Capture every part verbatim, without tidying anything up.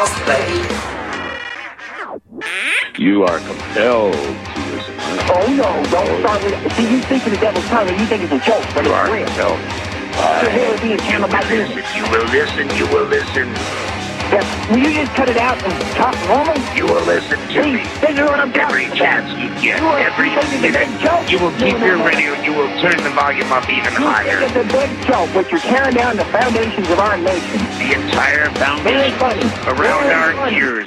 I'll play. You are compelled to listen. Oh, no, don't start with... See, you speak to the devil's tongue and you think it's a joke, but you it's are real. compelled. So here being handled like this. You will listen, you will listen. Yeah, will you just cut it out and talk normal? You will listen to See, me. this is what I'm Every talking chance you get, You are every thinking it's a minute. joke. You will keep your radio, you will turn the volume up even You higher. think it's a big joke, but you're tearing down the foundations of our nation. The entire Very foundation funny. around Very our funny. ears.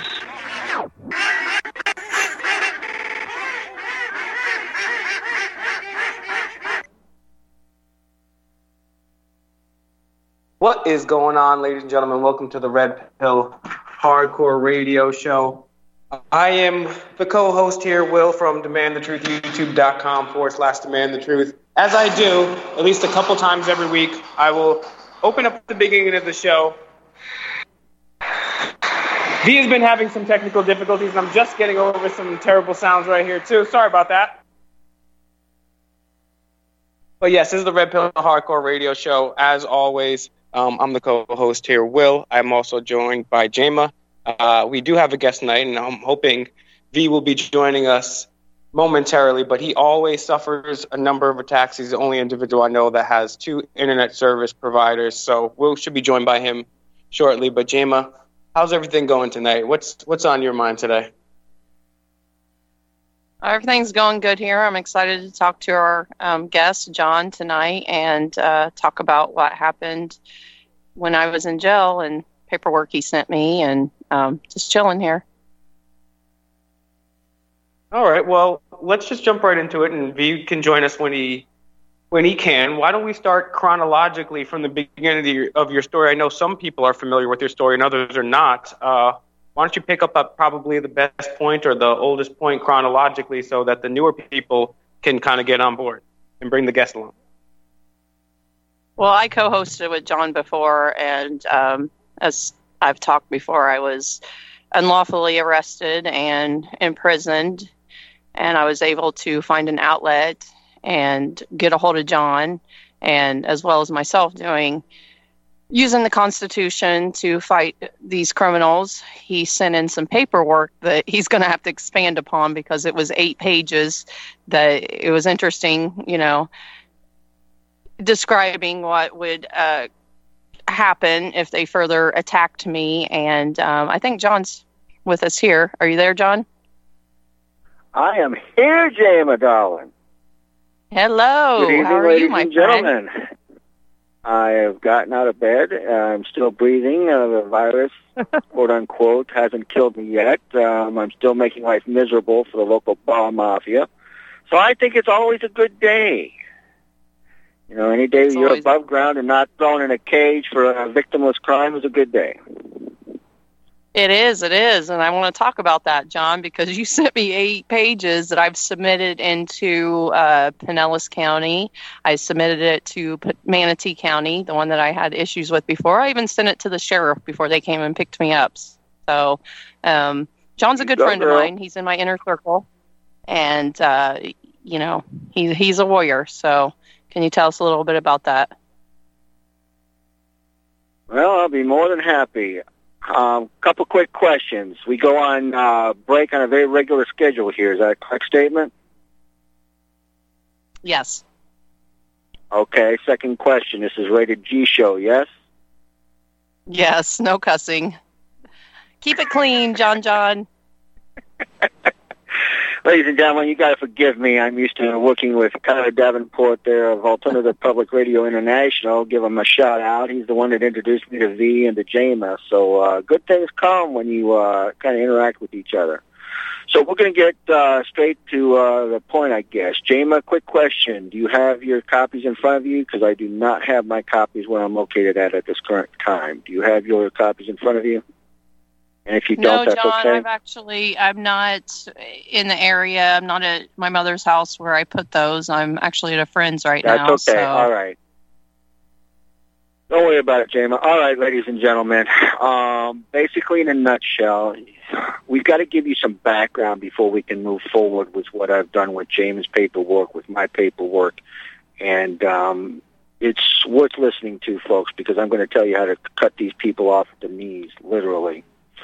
What is going on, ladies and gentlemen? Welcome to the Red Pill Hardcore Radio Show. I am the co-host here, Will, from Demand the Truth, YouTube.com forward slash Demand the Truth. As I do, at least a couple times every week, I will open up the beginning of the show. V has been having some technical difficulties, and I'm just getting over some terrible sounds right here, too. Sorry about that. But yes, this is the Red Pill Hardcore Radio Show. As always, um, I'm the co-host here, Will. I'm also joined by Jema. Uh, we do have a guest tonight, and I'm hoping V will be joining us momentarily, but he always suffers a number of attacks. He's the only individual I know that has two internet service providers, so Will should be joined by him shortly. But Jema, how's everything going tonight? What's what's on your mind today? Everything's going good here. I'm excited to talk to our um, guest, John, tonight and uh, talk about what happened when I was in jail and paperwork he sent me and um, just chilling here. All right. Well, let's just jump right into it, and V can join us when he when he can. Why don't we start chronologically from the beginning of your, of your story? I know some people are familiar with your story and others are not. Uh, Why don't you pick up at probably the best point or the oldest point chronologically so that the newer people can kind of get on board and bring the guest along? Well, I co-hosted with John before, and um, as I've talked before, I was unlawfully arrested and imprisoned, and I was able to find an outlet and get a hold of John, and as well as myself doing using the Constitution to fight these criminals. He sent in some paperwork that he's going to have to expand upon because it was eight pages. That it was interesting, you know, describing what would uh, happen if they further attacked me. And um, I think John's with us here. Are you there, John? I am here, Jema, darling. Hello. Good evening, How are ladies you, my and friend? gentlemen. I have gotten out of bed. I'm still breathing. Uh, the virus, quote unquote, hasn't killed me yet. Um, I'm still making life miserable for the local bar mafia. So I think it's always a good day. You know, any day It's you're always- above ground and not thrown in a cage for a victimless crime is a good day. It is, it is. And I want to talk about that, John, because you sent me eight pages that I've submitted into uh, Pinellas County. I submitted it to P- Manatee County, the one that I had issues with before. I even sent it to the sheriff before they came and picked me up. So um, John's a good Go, friend girl. of mine. He's in my inner circle. And, uh, you know, he, he's a warrior. So can you tell us a little bit about that? Well, I'll be more than happy. Um, couple quick questions. We go on uh, break on a very regular schedule here. Is that a correct statement? Yes. Okay. Second question. This is rated G show, yes? Yes, no cussing. Keep it clean, John John. Ladies and gentlemen, you got to forgive me. I'm used to working with Tyler Davenport there of Alternative Public Radio International. Give him a shout out. He's the one that introduced me to V and to Jema. So uh, good things come when you uh, kind of interact with each other. So we're going to get uh, straight to uh, the point, I guess. Jema, quick question. Do you have your copies in front of you? Because I do not have my copies where I'm located at at this current time. Do you have your copies in front of you? And if you don't, No, that's John, okay. I've actually, I'm not in the area. I'm not at my mother's house where I put those. I'm actually at a friend's right That's now. okay. So. All right. Don't worry about it, Jema. All right, ladies and gentlemen. Um, basically, in a nutshell, we've got to give you some background before we can move forward with what I've done with James' paperwork, with my paperwork. And um, it's worth listening to, folks, because I'm going to tell you how to cut these people off at the knees, literally.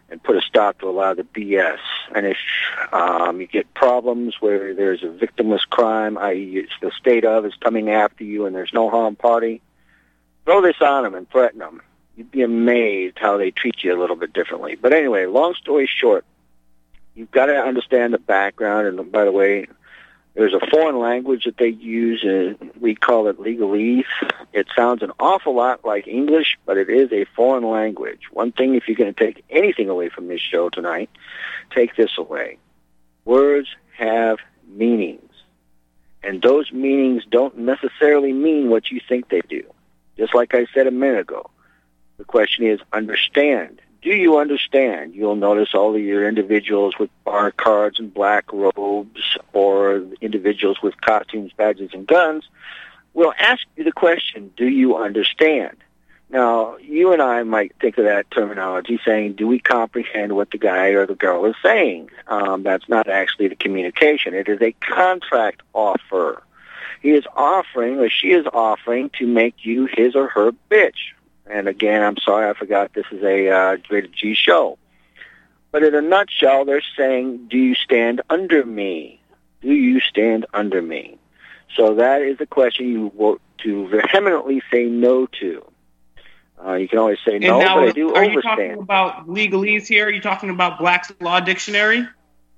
and put a stop to a lot of the B S. And if um, you get problems where there's a victimless crime, that is the state of is coming after you and there's no harm party, throw this on them and threaten them. You'd be amazed how they treat you a little bit differently. But anyway, long story short, you've got to understand the background. And by the way, there's a foreign language that they use, and we call it legalese. It sounds an awful lot like English, but it is a foreign language. One thing, if you're going to take anything away from this show tonight, take this away. Words have meanings, and those meanings don't necessarily mean what you think they do. Just like I said a minute ago, the question is understand. Do you understand? You'll notice all of your individuals with bar cards and black robes, or individuals with costumes, badges, and guns will ask you the question, do you understand? Now, you and I might think of that terminology saying, do we comprehend what the guy or the girl is saying? Um, that's not actually the communication. It is a contract offer. He is offering, or she is offering, to make you his or her bitch. And again, I'm sorry, I forgot this is a uh, rated G show. But in a nutshell, they're saying, do you stand under me? Do you stand under me? So that is the question you want to vehemently say no to. Uh, you can always say no, now, but I do are overstand. you talking about legalese here? Are you talking about Black's Law Dictionary?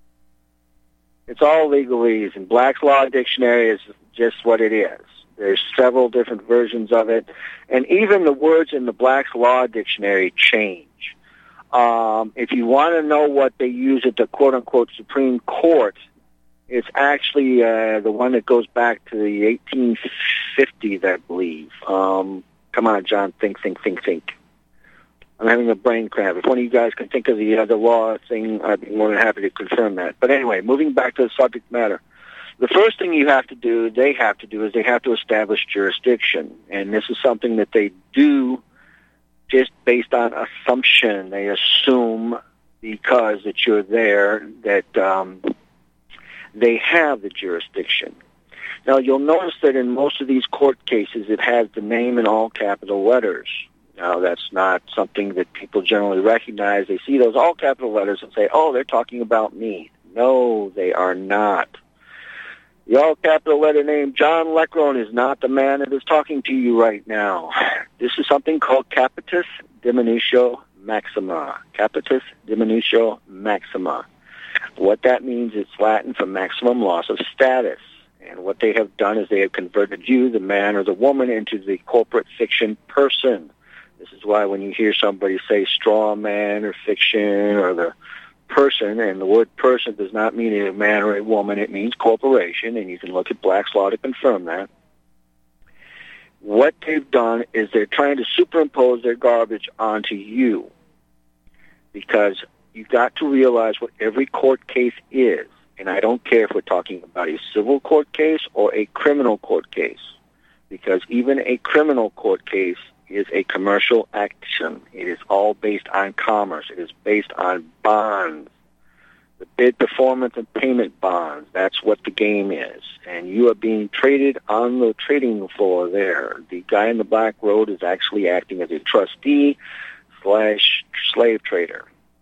It's all legalese, and Black's Law Dictionary is just what it is. There's several different versions of it, and even the words in the Black's Law Dictionary change. Um, if you want to know what they use at the quote-unquote Supreme Court, it's actually uh, the one that goes back to the eighteen fifties, I believe. Um, come on, John, think, think, think, think. I'm having a brain cramp. If one of you guys can think of the other law thing, I'd be more than happy to confirm that. But anyway, moving back to the subject matter. The first thing you have to do, they have to do, is they have to establish jurisdiction. And this is something that they do just based on assumption. They assume because that you're there that um, they have the jurisdiction. Now, you'll notice that in most of these court cases, it has the name in all capital letters. Now, that's not something that people generally recognize. They see those all capital letters and say, oh, they're talking about me. No, they are not. The all-capital letter name John Leckrone is not the man that is talking to you right now. This is something called capitis diminutio maxima. Capitis diminutio maxima. What that means is Latin for maximum loss of status. And what they have done is they have converted you, the man or the woman, into the corporate fiction person. This is why when you hear somebody say straw man or fiction or the person, and the word person does not mean a man or a woman, it means corporation, and you can look at Black's Law to confirm that. What they've done is they're trying to superimpose their garbage onto you, because you've got to realize what every court case is, and I don't care if we're talking about a civil court case or a criminal court case, because even a criminal court case is a commercial action. It is all based on commerce. It is based on bonds, the bid, performance, and payment bonds. That's what the game is. And you are being traded on the trading floor there. The guy in the black robe is actually acting as a trustee slash slave trader.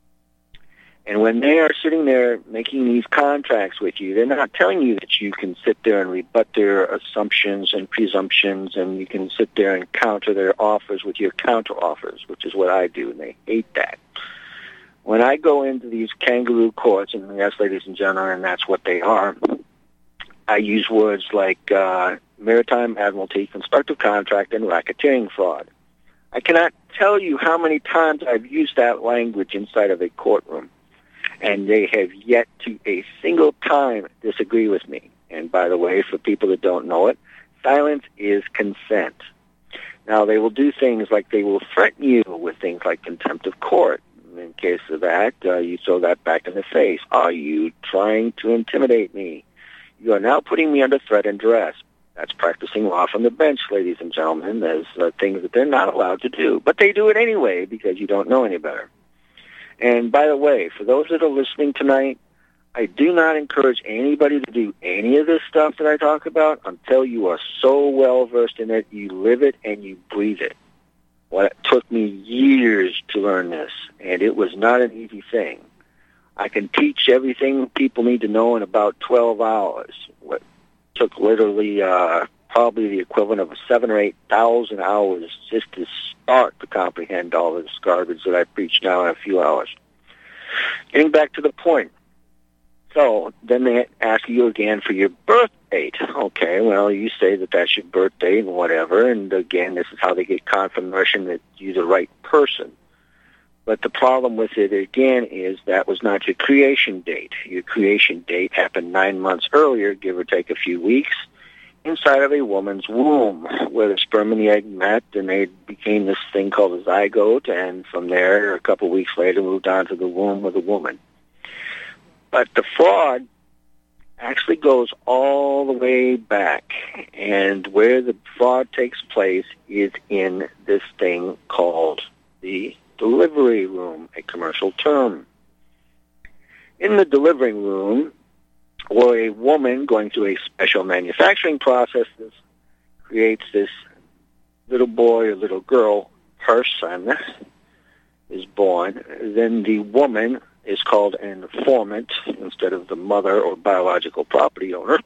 And when they are sitting there making these contracts with you, they're not telling you that you can sit there and rebut their assumptions and presumptions, and you can sit there and counter their offers with your counter offers, which is what I do, and they hate that. When I go into these kangaroo courts, and yes, ladies and gentlemen, and that's what they are, I use words like uh, maritime admiralty, constructive contract, and racketeering fraud. I cannot tell you how many times I've used that language inside of a courtroom. And they have yet to a single time disagree with me. And by the way, for people that don't know it, silence is consent. Now, they will do things like they will threaten you with things like contempt of court. In case of that, uh, you throw that back in the face. Are you trying to intimidate me? You are now putting me under threat and duress. That's practicing law from the bench, ladies and gentlemen. There's uh, things that they're not allowed to do. But they do it anyway because you don't know any better. And by the way, for those that are listening tonight, I do not encourage anybody to do any of this stuff that I talk about until you are so well versed in it, you live it and you breathe it. Well, it took me years to learn this, and it was not an easy thing. I can teach everything people need to know in about twelve hours. What took literally uh, probably the equivalent of seven or eight thousand hours just to start to comprehend all this garbage that I preach now in a few hours. Getting back to the point. So then they ask you again for your birth date. Okay, well, you say that that's your birth date and whatever, and again, this is how they get confirmation that you're the right person. But the problem with it, again, is that was not your creation date. Your creation date happened nine months earlier, give or take a few weeks, inside of a woman's womb, where the sperm and the egg met, and they became this thing called a zygote, and from there, a couple of weeks later, moved on to the womb of the woman. But the fraud actually goes all the way back, and where the fraud takes place is in this thing called the delivery room, a commercial term. In the delivery room, or a woman going through a special manufacturing process creates this little boy or little girl person is born, then the woman is called an informant instead of the mother or biological property owner.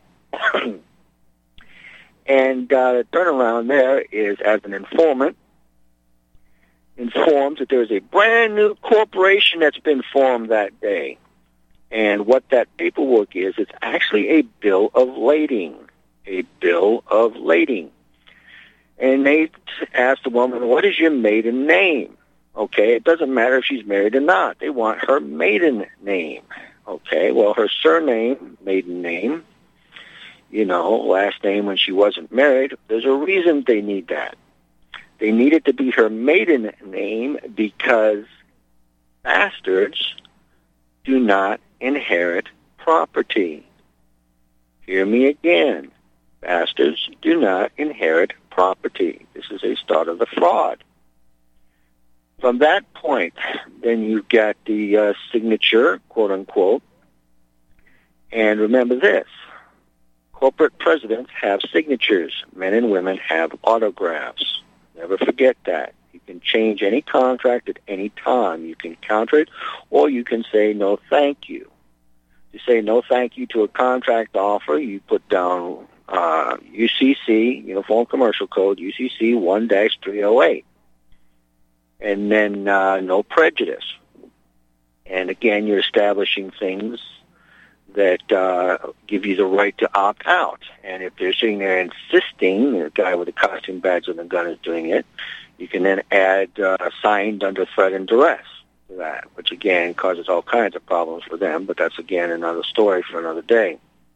And uh, the turnaround there is, as an informant, informs that there's a brand new corporation that's been formed that day. And what that paperwork is, it's actually a bill of lading. A bill of lading. And they ask the woman, what is your maiden name? Okay, it doesn't matter if she's married or not. They want her maiden name. Okay, well, her surname, maiden name, you know, last name when she wasn't married, there's a reason they need that. They need it to be her maiden name because bastards do not inherit property. Hear me again. Bastards do not inherit property. This is a start of the fraud. From that point, then you've got the uh, signature, quote unquote. And remember this. Corporate presidents have signatures. Men and women have autographs. Never forget that. You can change any contract at any time. You can counter it, or you can say no thank you. To say no thank you to a contract offer, you put down uh, U C C, Uniform Commercial Code, U C C one dash three oh eight. And then uh, no prejudice. And again, you're establishing things that uh, give you the right to opt out. And if they're sitting there insisting, the guy with the costume badge and the gun is doing it, you can then add uh, signed under threat and duress to that, which again causes all kinds of problems for them, but that's again another story for another day.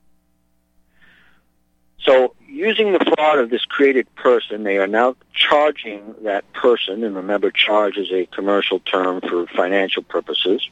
So using the fraud of this created person, they are now charging that person, and remember charge is a commercial term for financial purposes,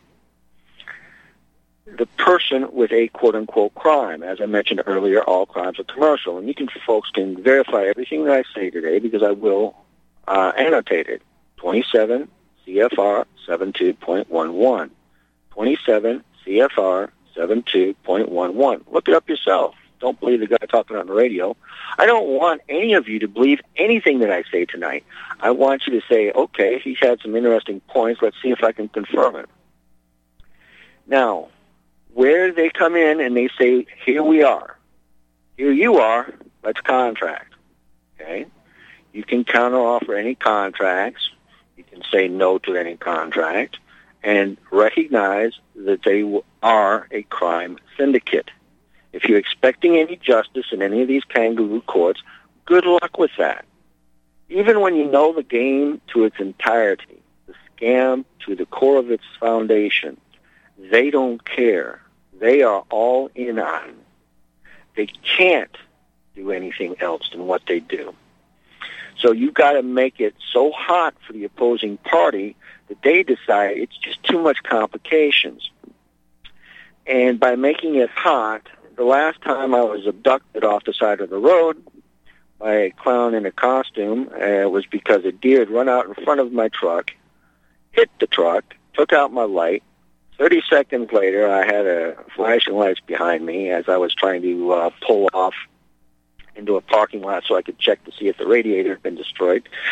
the person with a quote-unquote crime. As I mentioned earlier, all crimes are commercial. And you can, folks can verify everything that I say today because I will uh, annotate it. twenty-seven C F R seventy-two point eleven. twenty-seven C F R seventy-two point eleven. Look it up yourself. Don't believe the guy talking on the radio. I don't want any of you to believe anything that I say tonight. I want you to say, okay, he's had some interesting points. Let's see if I can confirm it. Now, where they come in and they say, here we are. Here you are. Let's contract. Okay? You can counteroffer any contracts. You can say no to any contract and recognize that they are a crime syndicate. If you're expecting any justice in any of these kangaroo courts, good luck with that. Even when you know the game to its entirety, the scam to the core of its foundation, they don't care. They are all in on. They can't do anything else than what they do. So you've got to make it so hot for the opposing party that they decide it's just too much complications. And by making it hot, the last time I was abducted off the side of the road by a clown in a costume uh, was because a deer had run out in front of my truck, hit the truck, took out my light. Thirty seconds later, I had a flashing lights behind me as I was trying to uh, pull off into a parking lot so I could check to see if the radiator had been destroyed.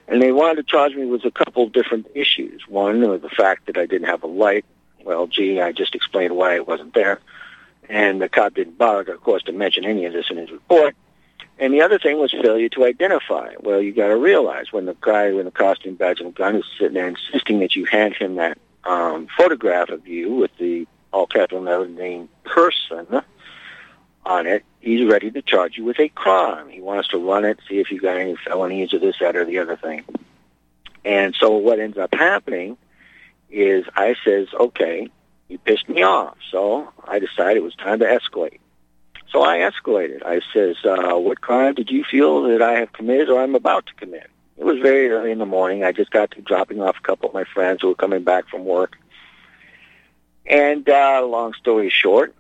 And they wanted to charge me with a couple different issues. One was the fact that I didn't have a light. Well, gee, I just explained why it wasn't there. And the cop didn't bother, of course, to mention any of this in his report. And the other thing was failure to identify. Well, you got to realize when the guy in the costume, badge, and gun is sitting there insisting that you hand him that um, photograph of you with the all-capital letter name person on it, he's ready to charge you with a crime. He wants to run it, see if you've got any felonies or this, that, or the other thing. And so what ends up happening is I says, okay, you pissed me off. So I decided it was time to escalate. So I escalated. I says, uh, what crime did you feel that I have committed or I'm about to commit? It was very early in the morning. I just got to dropping off a couple of my friends who were coming back from work. And uh, long story short,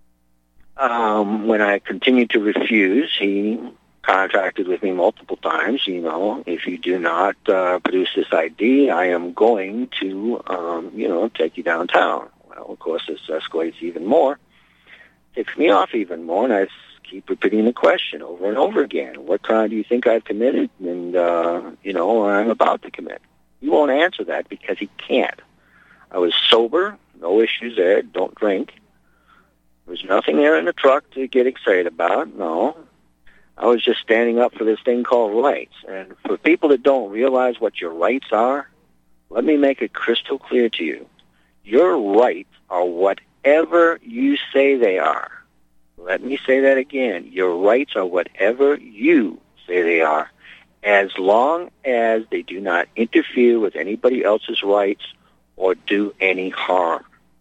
um, when I continued to refuse, he contracted with me multiple times, you know, if you do not uh, produce this I D, I am going to, um, you know, take you downtown. Well, of course, this escalates even more. Ticks me off even more, and I keep repeating the question over and over again. What crime do you think I've committed and, uh, you know, or I'm about to commit? He won't answer that because he can't. I was sober, no issues there, don't drink. There was nothing there in the truck to get excited about, no. I was just standing up for this thing called rights. And for people that don't realize what your rights are, let me make it crystal clear to you. Your rights are whatever you say they are. Let me say that again. Your rights are whatever you say they are, as long as they do not interfere with anybody else's rights or do any harm.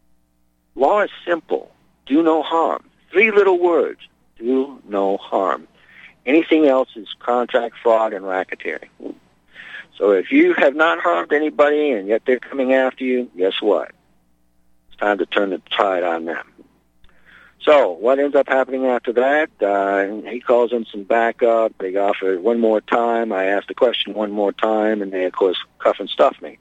Law is simple. Do no harm. Three little words. Do no harm. Anything else is contract fraud and racketeering. So if you have not harmed anybody and yet they're coming after you, guess what? It's time to turn the tide on them. So what ends up happening after that? Uh, he calls in some backup. They offer one more time. I ask the question one more time, and they, of course, cuff and stuff me.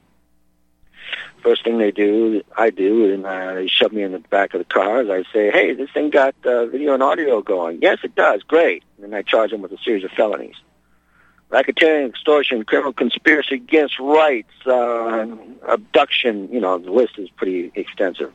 First thing they do, I do, and uh, they shove me in the back of the car. As I say, hey, this thing got uh, video and audio going. Yes, it does. Great. And then I charge them with a series of felonies. Racketeering, extortion, criminal conspiracy against rights, uh, abduction. You know, the list is pretty extensive.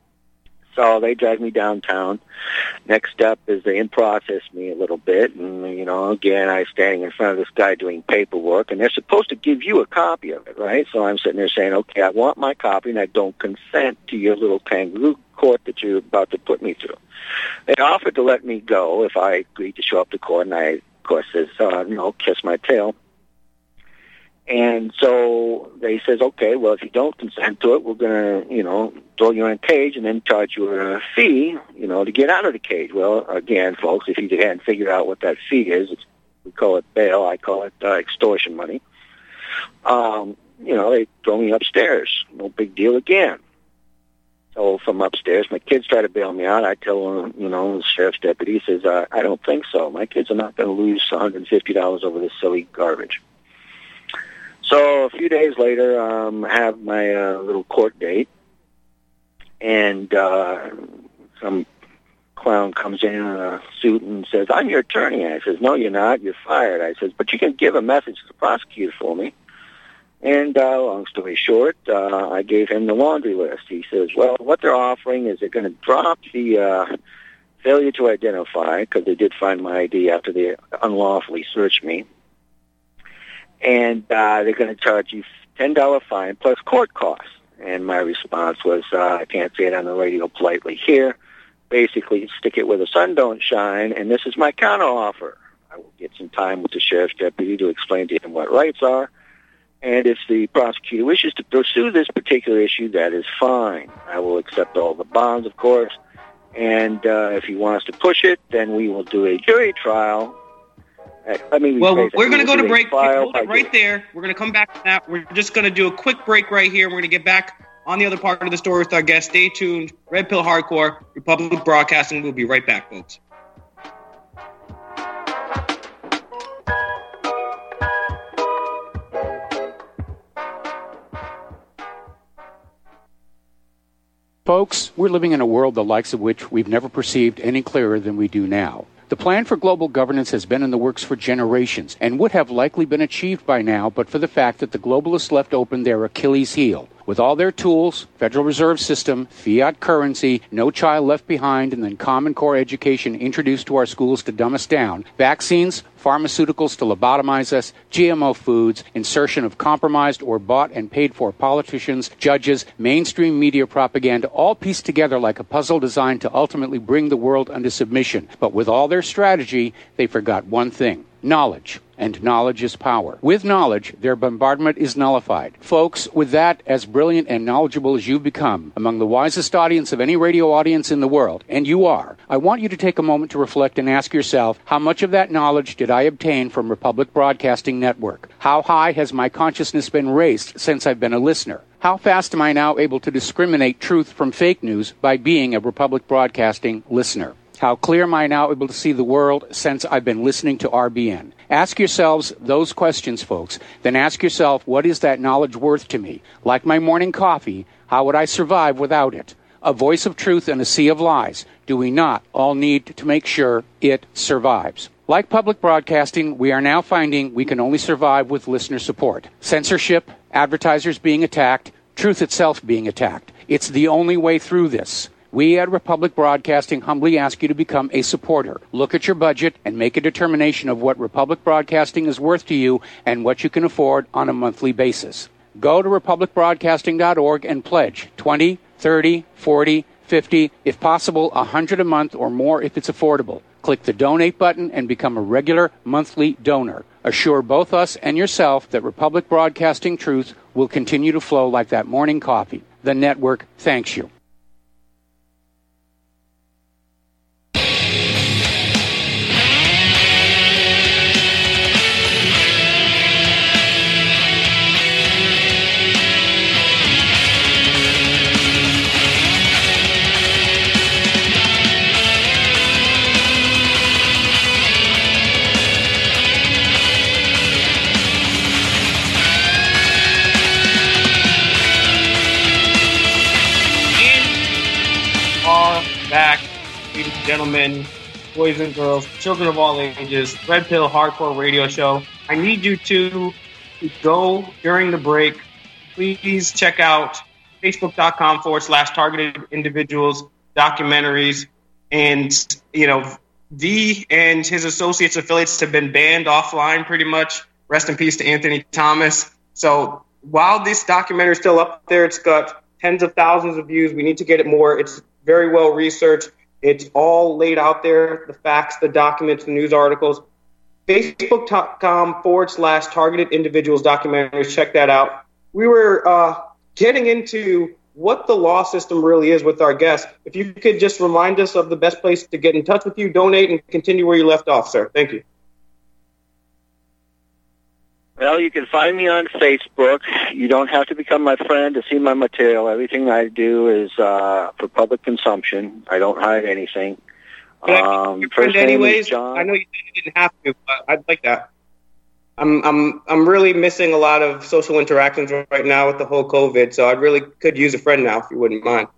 So they drag me downtown. Next step is they in-process me a little bit. And, you know, again, I'm standing in front of this guy doing paperwork, and they're supposed to give you a copy of it, right? So I'm sitting there saying, okay, I want my copy, and I don't consent to your little kangaroo court that you're about to put me through. They offered to let me go if I agreed to show up to court, and I, of course, says, uh, no, kiss my tail. And so they says, okay, well, if you don't consent to it, we're going to, you know, throw you in a cage and then charge you a fee, you know, to get out of the cage. Well, again, folks, if you hadn't figured out what that fee is, it's, we call it bail. I call it uh, extortion money. Um, you know, they throw me upstairs. No big deal again. So from upstairs, my kids try to bail me out. I tell them, you know, the sheriff's deputy says, uh, I don't think so. My kids are not going to lose one hundred fifty dollars over this silly garbage. So a few days later, um, I have my uh, little court date, and uh, some clown comes in in a suit and says, I'm your attorney. I says, no, you're not. You're fired. I says, but you can give a message to the prosecutor for me. And uh, long story short, uh, I gave him the laundry list. He says, well, what they're offering is they're going to drop the uh, failure to identify, because they did find my I D after they unlawfully searched me. And uh, they're going to charge you ten dollars fine plus court costs. And my response was, uh, I can't say it on the radio politely here. Basically, stick it where the sun don't shine, and this is my counteroffer. I will get some time with the sheriff's deputy to explain to him what rights are. And if the prosecutor wishes to pursue this particular issue, that is fine. I will accept all the bonds, of course. And uh, if he wants to push it, then we will do a jury trial. I mean, well, we're going to go to break. Hold it right there. We're going to come back to that. We're just going to do a quick break right here. We're going to get back on the other part of the story with our guest. Stay tuned. Red Pill Hardcore, Republic Broadcasting. We'll be right back, folks. Folks, we're living in a world the likes of which we've never perceived any clearer than we do now. The plan for global governance has been in the works for generations and would have likely been achieved by now but for the fact that the globalists left open their Achilles heel. With all their tools, Federal Reserve System, fiat currency, no child left behind, and then Common Core education introduced to our schools to dumb us down, vaccines, pharmaceuticals to lobotomize us, G M O foods, insertion of compromised or bought and paid for politicians, judges, mainstream media propaganda, all pieced together like a puzzle designed to ultimately bring the world under submission. But with all their strategy, they forgot one thing: knowledge. And knowledge is power. With knowledge, their bombardment is nullified. Folks, with that, as brilliant and knowledgeable as you've become, among the wisest audience of any radio audience in the world, and you are, I want you to take a moment to reflect and ask yourself, how much of that knowledge did I obtain from Republic Broadcasting Network? How high has my consciousness been raised since I've been a listener? How fast am I now able to discriminate truth from fake news by being a Republic Broadcasting listener? How clear am I now able to see the world since I've been listening to R B N? Ask yourselves those questions, folks. Then ask yourself, what is that knowledge worth to me? Like my morning coffee, how would I survive without it? A voice of truth in a sea of lies. Do we not all need to make sure it survives? Like public broadcasting, we are now finding we can only survive with listener support. Censorship, advertisers being attacked, truth itself being attacked. It's the only way through this. We at Republic Broadcasting humbly ask you to become a supporter. Look at your budget and make a determination of what Republic Broadcasting is worth to you and what you can afford on a monthly basis. Go to republic broadcasting dot org and pledge twenty, thirty, forty, fifty, if possible, one hundred a month or more if it's affordable. Click the donate button and become a regular monthly donor. Assure both us and yourself that Republic Broadcasting truth will continue to flow like that morning coffee. The network thanks you. Back, ladies and gentlemen, boys and girls, children of all ages, Red Pill Hardcore Radio Show. I need you to go during the break. Please check out facebook.com forward slash targeted individuals documentaries. And, you know, V and his associates affiliates have been banned offline pretty much. Rest in peace to Anthony Thomas. So while this documentary is still up there, it's got tens of thousands of views. We need to get it more. It's very well researched. It's all laid out there, the facts, the documents, the news articles. Facebook.com forward slash targeted individuals documentaries. Check that out. We were uh, getting into what the law system really is with our guests. If you could just remind us of the best place to get in touch with you, donate, and continue where you left off, sir. Thank you. Well, you can find me on Facebook. You don't have to become my friend to see my material. Everything I do is uh, for public consumption. I don't hide anything. Um, your friend anyways? I know you said you didn't have to, but I'd like that. I'm I'm I'm really missing a lot of social interactions right now with the whole COVID, so I really could use a friend now, if you wouldn't mind.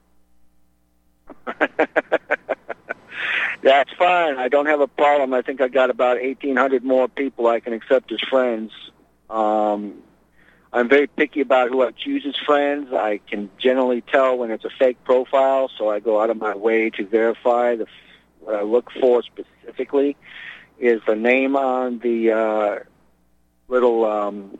That's fine. I don't have a problem. I think I got about eighteen hundred more people I can accept as friends. Um, I'm very picky about who I choose as friends. I can generally tell when it's a fake profile, so I go out of my way to verify. The, what I look for specifically is the name on the uh, little um,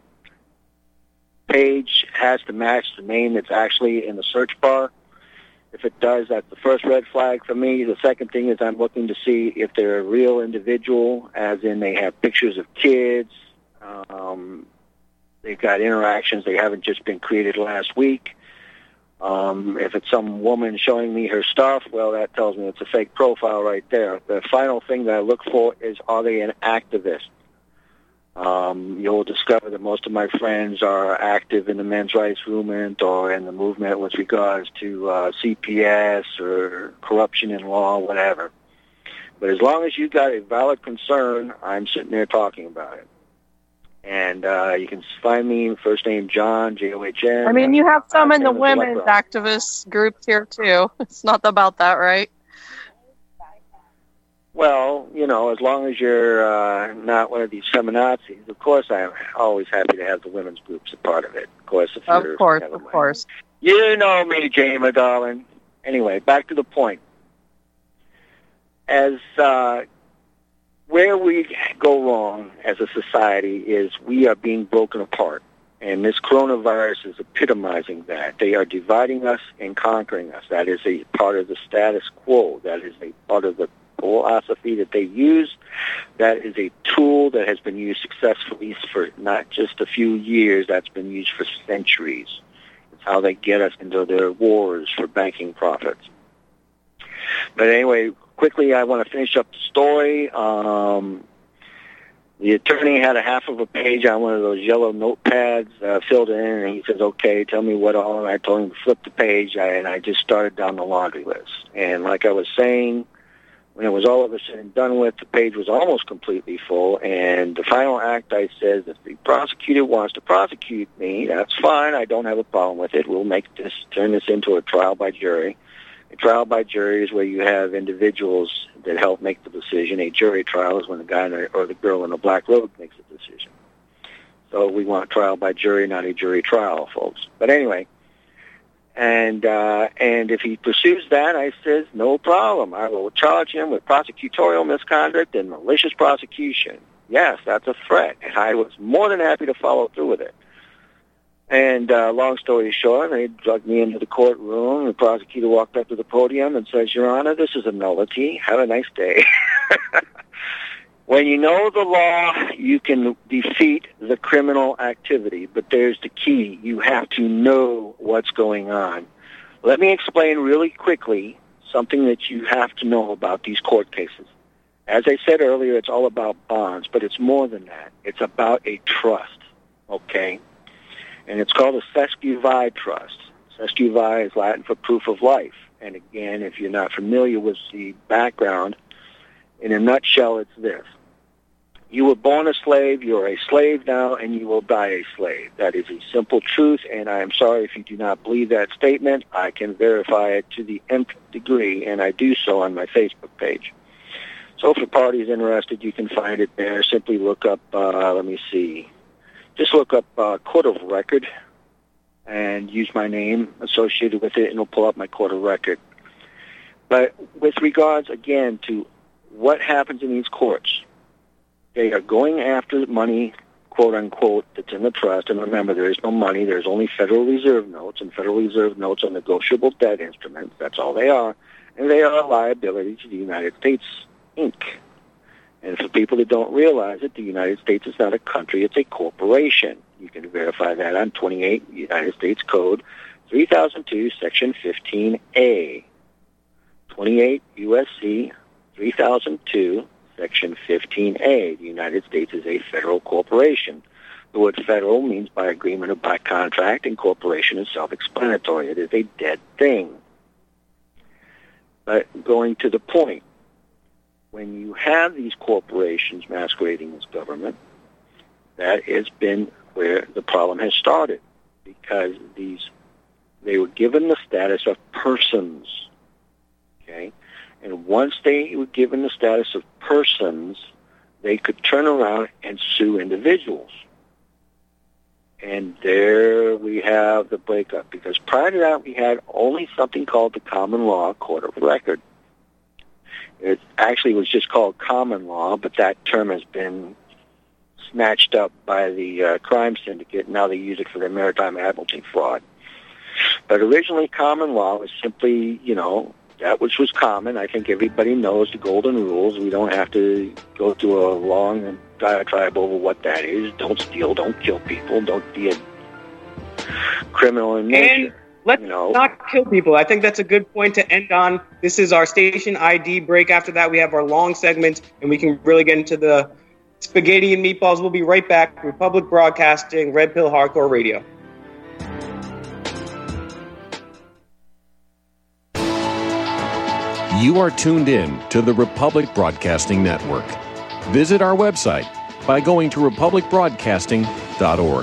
page has to match the name that's actually in the search bar. If it does, that's the first red flag for me. The second thing is I'm looking to see if they're a real individual, as in they have pictures of kids. Um, they've got interactions. They haven't just been created last week. Um, if it's some woman showing me her stuff, well, that tells me it's a fake profile right there. The final thing that I look for is, are they an activist? Um, you'll discover that most of my friends are active in the men's rights movement or in the movement with regards to uh, C P S or corruption in law, whatever. But as long as you've got a valid concern, I'm sitting there talking about it. And uh, you can find me, first name John, J O H N. I mean, you have some in the women's activist groups here, too. It's not about that, right? Well, you know, as long as you're uh, not one of these feminazis, of course I'm always happy to have the women's groups a part of it. Of course, if Of you're... course, of course. You know me, Jama, darling. Anyway, back to the point. As uh, where we go wrong as a society is we are being broken apart. And this coronavirus is epitomizing that. They are dividing us and conquering us. That is a part of the status quo. That is a part of the philosophy that they use. That is a tool that has been used successfully for not just a few years. That's been used for centuries. It's how they get us into their wars for banking profits. But anyway, quickly, I want to finish up the story. Um, the attorney had a half of a page on one of those yellow notepads uh, filled in, and he says, okay, tell me what all, and I told him to flip the page, and I just started down the laundry list. And like I was saying, when it was all of a sudden done with, the page was almost completely full, and the final act, I said, if the prosecutor wants to prosecute me, that's fine, I don't have a problem with it. We'll make this, turn this into a trial by jury. A trial by jury is where you have individuals that help make the decision. A jury trial is when the guy or the girl in the black robe makes the decision. So we want trial by jury, not a jury trial, folks. But anyway, and uh, and if he pursues that, I says, no problem. I will charge him with prosecutorial misconduct and malicious prosecution. Yes, that's a threat, and I was more than happy to follow through with it. And uh, long story short, they dragged me into the courtroom. The prosecutor walked up to the podium and says, Your Honor, this is a nullity. Have a nice day. When you know the law, you can defeat the criminal activity. But there's the key. You have to know what's going on. Let me explain really quickly something that you have to know about these court cases. As I said earlier, it's all about bonds, but it's more than that. It's about a trust, okay? And it's called a sesquivae trust. Sesquivae is Latin for proof of life. And again, if you're not familiar with the background, in a nutshell, it's this. You were born a slave, you're a slave now, and you will die a slave. That is a simple truth, and I am sorry if you do not believe that statement. I can verify it to the nth degree, and I do so on my Facebook page. So for parties interested, you can find it there. Simply look up, uh, let me see, Just look up uh, Court of Record and use my name associated with it, and it'll pull up my Court of Record. But with regards, again, to what happens in these courts, they are going after money, quote-unquote, that's in the trust. And remember, there is no money. There's only Federal Reserve notes, and Federal Reserve notes are negotiable debt instruments. That's all they are. And they are a liability to the United States, Incorporated. And for people that don't realize it, the United States is not a country, it's a corporation. You can verify that on twenty-eight United States Code three thousand two, Section fifteen A. twenty-eight U S C three thousand two, Section fifteen A. The United States is a federal corporation. The word federal means by agreement or by contract, and corporation is self-explanatory. It is a dead thing. But going to the point, when you have these corporations masquerading as government, that has been where the problem has started, because these they were given the status of persons, okay? And once they were given the status of persons, they could turn around and sue individuals. And there we have the breakup, because prior to that we had only something called the common law Court of Record. It actually was just called common law, but that term has been snatched up by the uh, crime syndicate, and now they use it for their maritime admiralty fraud. But originally, common law was simply, you know, that which was common. I think everybody knows the golden rules. We don't have to go through a long diatribe over what that is. Don't steal, don't kill people, don't be a criminal in nature. And let's you know. not kill people. I think that's a good point to end on. This is our station I D break. After that, we have our long segments, and we can really get into the spaghetti and meatballs. We'll be right back. Republic Broadcasting, Red Pill Hardcore Radio. You are tuned in to the Republic Broadcasting Network. Visit our website by going to republic broadcasting dot org.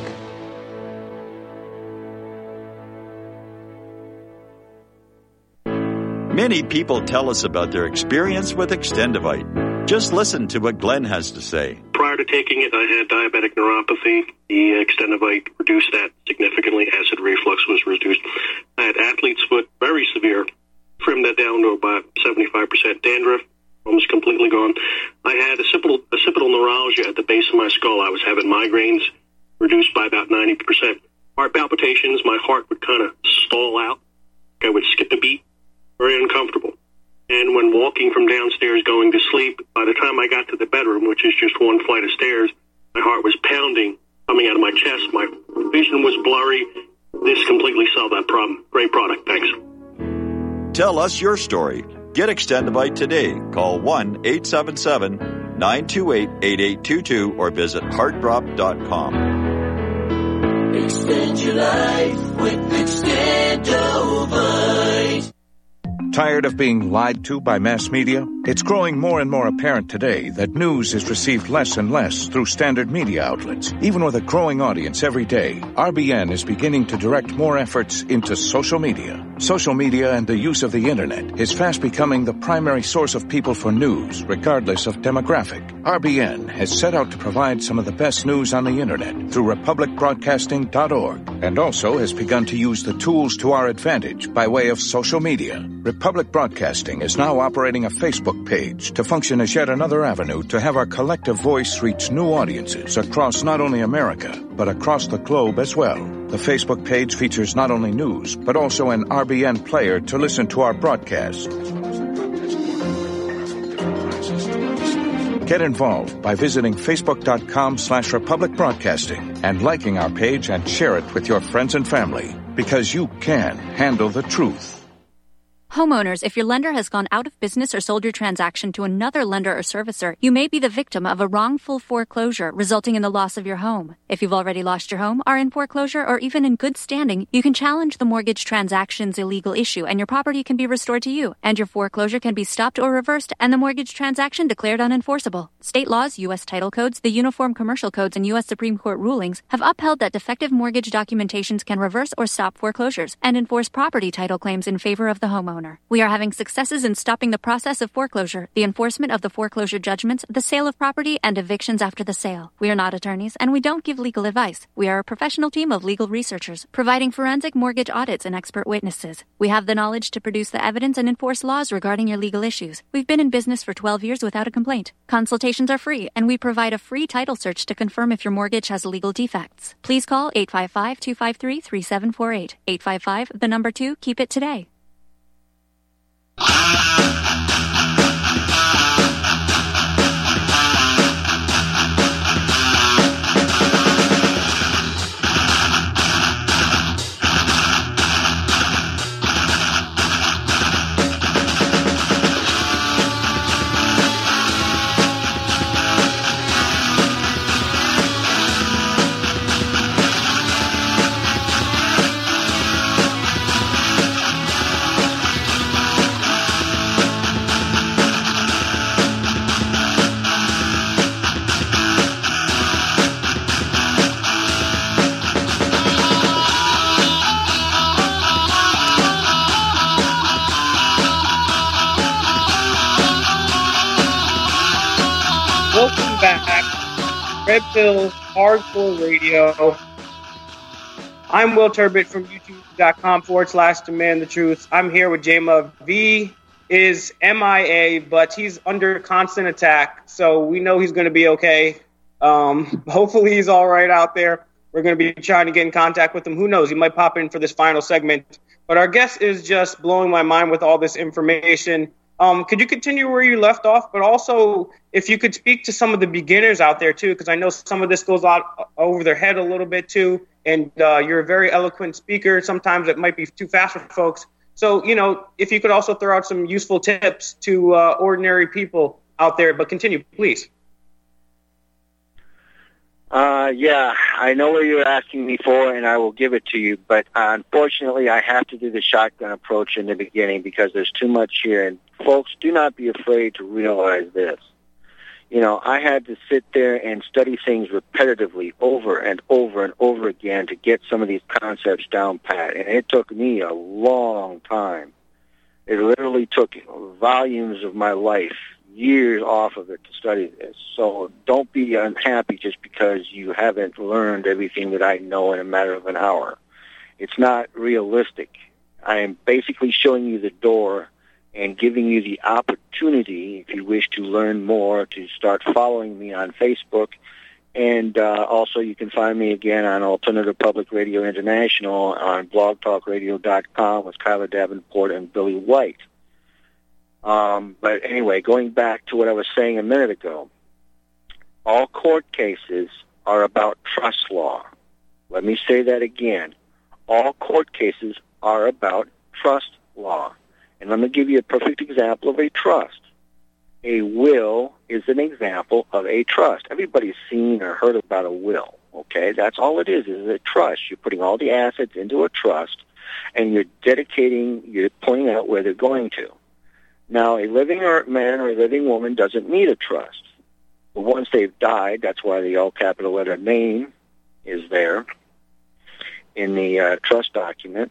Many people tell us about their experience with Extendivite. Just listen to what Glenn has to say. Prior to taking it, I had diabetic neuropathy. The Extendivite reduced that significantly. Acid reflux was reduced. I had athlete's foot, very severe. Trimmed that down to about seventy-five percent. Dandruff, almost completely gone. I had occipital, occipital neuralgia at the base of my skull. I was having migraines, reduced by about ninety percent. Heart palpitations, my heart would kind of stall out. I would skip a beat. Very uncomfortable. And when walking from downstairs going to sleep, by the time I got to the bedroom, which is just one flight of stairs, my heart was pounding, coming out of my chest. My vision was blurry. This completely solved that problem. Great product. Thanks. Tell us your story. Get Extendivite today. Call one eight seven seven, nine two eight, eight eight two two or visit heart drop dot com. Extend your life with Extendivite. Tired of being lied to by mass media? It's growing more and more apparent today that news is received less and less through standard media outlets. Even with a growing audience every day, R B N is beginning to direct more efforts into social media. Social media and the use of the internet is fast becoming the primary source of people for news, regardless of demographic. R B N has set out to provide some of the best news on the internet through republic broadcasting dot org and also has begun to use the tools to our advantage by way of social media. Republic Broadcasting is now operating a Facebook page to function as yet another avenue to have our collective voice reach new audiences across not only America, but across the globe as well. The Facebook page features not only news, but also an R B N player to listen to our broadcast. Get involved by visiting facebook.com slash Republic Broadcasting and liking our page and share it with your friends and family, because you can handle the truth. Homeowners, if your lender has gone out of business or sold your transaction to another lender or servicer, you may be the victim of a wrongful foreclosure resulting in the loss of your home. If you've already lost your home, are in foreclosure, or even in good standing, you can challenge the mortgage transaction's illegal issue and your property can be restored to you, and your foreclosure can be stopped or reversed and the mortgage transaction declared unenforceable. State laws, U S title codes, the Uniform Commercial Codes, and U S Supreme Court rulings have upheld that defective mortgage documentations can reverse or stop foreclosures and enforce property title claims in favor of the homeowner. We are having successes in stopping the process of foreclosure, the enforcement of the foreclosure judgments, the sale of property, and evictions after the sale. We are not attorneys, and we don't give legal advice. We are a professional team of legal researchers, providing forensic mortgage audits and expert witnesses. We have the knowledge to produce the evidence and enforce laws regarding your legal issues. We've been in business for twelve years without a complaint. Consultations are free, and we provide a free title search to confirm if your mortgage has legal defects. Please call eight five five, two five three, three seven four eight. eight five five, the number two, keep it today. Welcome back, Red Pill Hardcore Radio. I'm Will Turbot from YouTube.com forward slash Demand the Truth. I'm here with J-Ma. V is M I A, but he's under constant attack, so we know he's going to be okay. Um, hopefully he's all right out there. We're going to be trying to get in contact with him. Who knows? He might pop in for this final segment. But our guest is just blowing my mind with all this information. Um, could you continue where you left off? But also, if you could speak to some of the beginners out there, too, because I know some of this goes out over their head a little bit, too. And uh, you're a very eloquent speaker. Sometimes it might be too fast for folks. So, you know, if you could also throw out some useful tips to uh, ordinary people out there. But continue, please. Uh, yeah, I know what you're asking me for, and I will give it to you. But uh, unfortunately, I have to do the shotgun approach in the beginning because there's too much here. And folks, do not be afraid to realize this. You know, I had to sit there and study things repetitively over and over and over again to get some of these concepts down pat. And it took me a long time. It literally took volumes of my life, years off of it to study this. So don't be unhappy just because you haven't learned everything that I know in a matter of an hour. It's not realistic. I am basically showing you the door and giving you the opportunity, if you wish to learn more, to start following me on Facebook. And uh, also you can find me again on Alternative Public Radio International on blog talk radio dot com with Kyla Davenport and Billy White. Um, but anyway, going back to what I was saying a minute ago, all court cases are about trust law. Let me say that again. All court cases are about trust law. And let me give you a perfect example of a trust. A will is an example of a trust. Everybody's seen or heard about a will, okay? That's all it is, is a trust. You're putting all the assets into a trust, and you're dedicating, you're pointing out where they're going to. Now, a living man or a living woman doesn't need a trust. But once they've died, that's why the all capital letter name is there in the uh, trust document,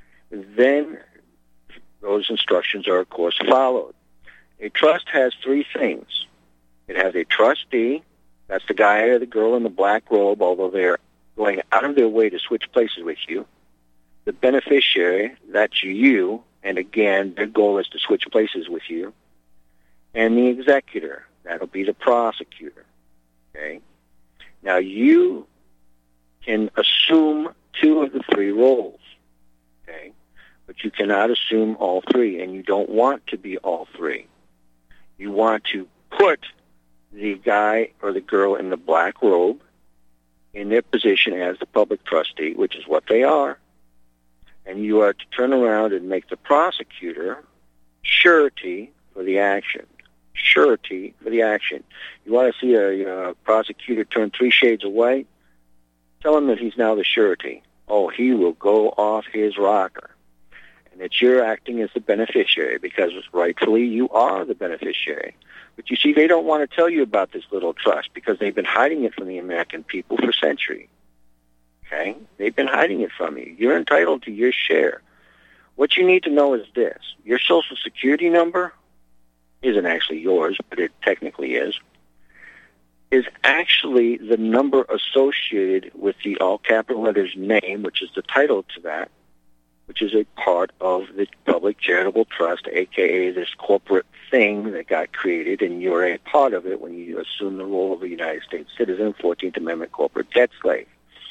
then those instructions are, of course, followed. A trust has three things. It has a trustee. That's the guy or the girl in the black robe, although they're going out of their way to switch places with you. The beneficiary, that's you, and again, their goal is to switch places with you. And the executor, that'll be the prosecutor. Okay? Now, you can assume two of the three roles. Okay? But you cannot assume all three, and you don't want to be all three. You want to put the guy or the girl in the black robe in their position as the public trustee, which is what they are, and you are to turn around and make the prosecutor surety for the action. Surety for the action. You want to see a, a prosecutor turn three shades of white? Tell him that he's now the surety. Oh, he will go off his rocker. And that you're acting as the beneficiary because rightfully you are the beneficiary. But you see, they don't want to tell you about this little trust because they've been hiding it from the American people for centuries. Okay? They've been hiding it from you. You're entitled to your share. What you need to know is this. Your Social Security number isn't actually yours, but it technically is, is actually the number associated with the all capital letters name, which is the title to that, which is a part of the public charitable trust, a k a this corporate thing that got created, and you're a part of it when you assume the role of a United States citizen, fourteenth Amendment corporate debt slave.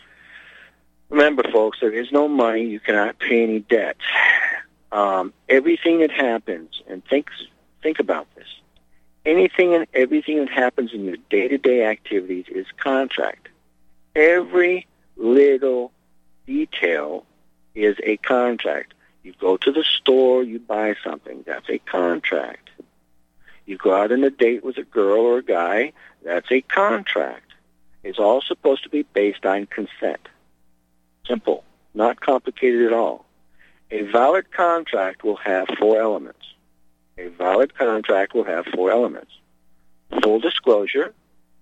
Remember, folks, there is no money. You cannot pay any debt. Um, everything that happens, and think, think about this, anything and everything that happens in your day-to-day activities is contract. Every little detail is a contract. You go to the store, you buy something, that's a contract. You go out on a date with a girl or a guy, that's a contract. It's all supposed to be based on consent. Simple, not complicated at all. A valid contract will have four elements. A valid contract will have four elements. Full disclosure,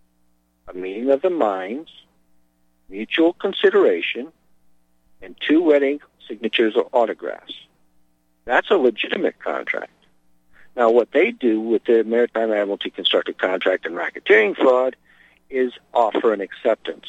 a meeting of the minds, mutual consideration, and two wedding signatures or autographs. That's a legitimate contract. Now, what they do with the Maritime Admiralty Constructive Contract and Racketeering Fraud is offer an acceptance.